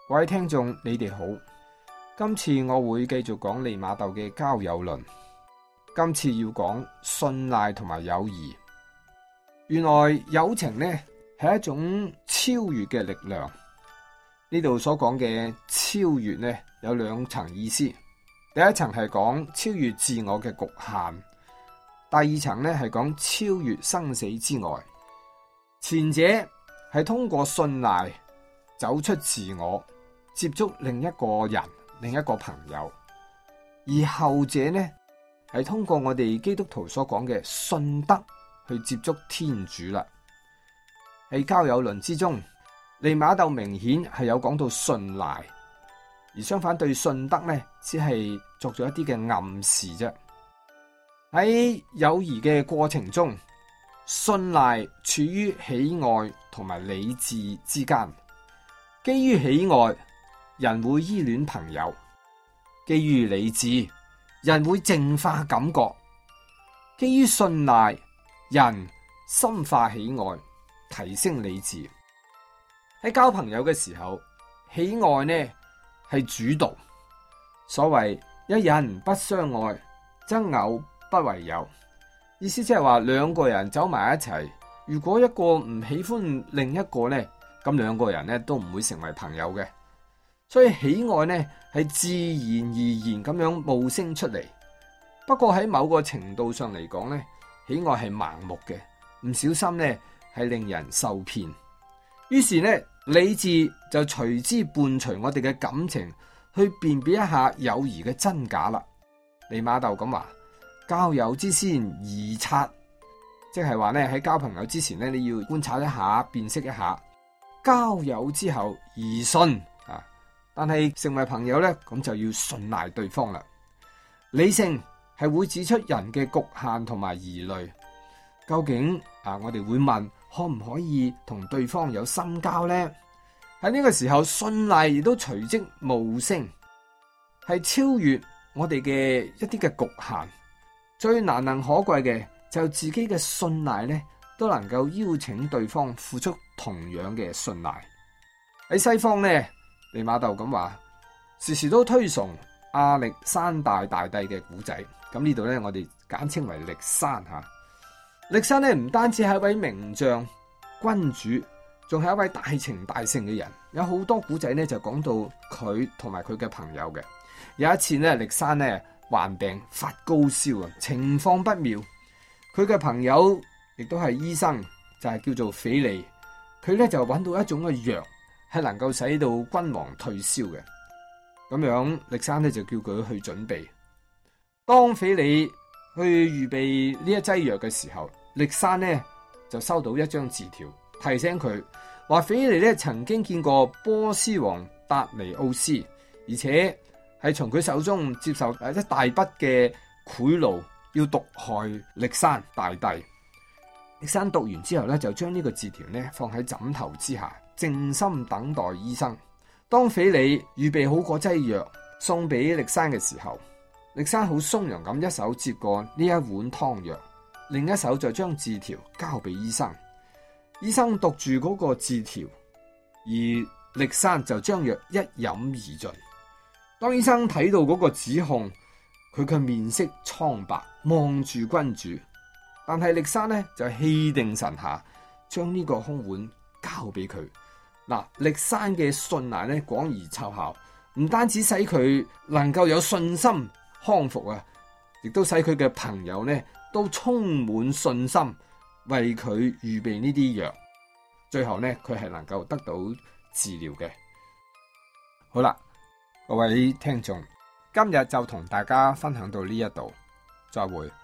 各位聽眾，你哋好。今次我會繼續講利瑪竇嘅交友論。今次要講信賴同埋友誼。原來友情呢係一種超越嘅力量。呢度所講嘅超越呢有兩層意思。第一層係講超越自我嘅局限，第二層呢係講超越生死之外。前者係通過信賴走出自我，接觸另一個人、另一個朋友；而後者呢係通過我哋基督徒所講嘅信德去接觸天主啦。喺交友論之中，利瑪竇明顯係有講到信賴，而相反對信德呢，只係作咗一啲嘅暗示啫。喺友誼嘅過程中，信賴處於喜愛同埋理智之間。基於喜愛，人會依戀朋友；基於理智，人會淨化感覺；基於信賴，人深化喜愛，提升理智。喺交朋友嘅時候，喜愛呢係主導。所謂一人不相愛，則偶不為友。意思即係話兩個人走埋一齊，如果一個唔喜歡另一個呢，咁兩個人呢都唔會成為朋友嘅。所以喜愛呢係自然而然咁樣冒升出嚟。不過喺某個程度上嚟講呢，喜愛係盲目嘅，唔小心呢係令人受騙。於是呢，理智就隨之伴隨我哋嘅感情去辨別一下友誼嘅真假啦。利瑪竇咁話：交友之先宜察，即係話呢喺交朋友之前呢，你要觀察一下、辨識一下；交友之後宜信啊，但係成為朋友呢，咁就要信賴對方啦。理性係會指出人嘅局限同埋疑慮。究竟我哋會問可唔可以同對方有深交呢？喺呢個時候，信賴亦都隨即冒升，係超越我哋嘅一啲嘅局限。最難能可貴嘅就自己嘅信賴呢，都能夠邀請對方付出同樣嘅信賴。喺西方呢，利瑪竇咁話，時時都推崇亞歷山大大帝嘅古仔。咁呢度呢，我哋簡稱為歷山吓。歷山呢唔單止係一位名將、君主，仲係一位大情大性嘅人。有好多古仔呢就講到佢同埋佢嘅朋友嘅。有一次呢，歷山呢患病發高燒啊，情況不妙。佢嘅朋友亦都係醫生，就係叫做斐利。佢呢就揾到一種嘅藥，係能夠使到君王退燒嘅。咁樣歷山呢就叫佢去準備。當斐利去預備呢一劑藥嘅時候，歷山呢就收到一張字條，提醒佢話斐利呢曾經見過波斯王達尼奧斯，而且係從佢手中接受一大筆嘅賄賂，要毒害歷山大帝。歷山讀完之後呢，就將呢個字條呢放喺枕頭之下，靜心等待醫生。當斐利預備好嗰劑藥送俾歷山嘅時候，歷山好鬆容咁一手接過呢一碗湯藥，另一手就將字條交俾醫生。醫生讀住嗰個字條，而歷山就將藥一飲而盡。當醫生睇到嗰個指控，佢嘅面色蒼白，望住君主。但係歷山呢就氣定神閒，將呢個空碗交俾佢。嗱，歷山嘅信賴呢廣而奏效，唔單止使佢能夠有信心康復啊，亦都使佢嘅朋友呢都充滿信心，為佢預備呢啲藥。最後呢，佢係能夠得到治療嘅。好啦，各位聽眾，今日就同大家分享到呢一度，再會。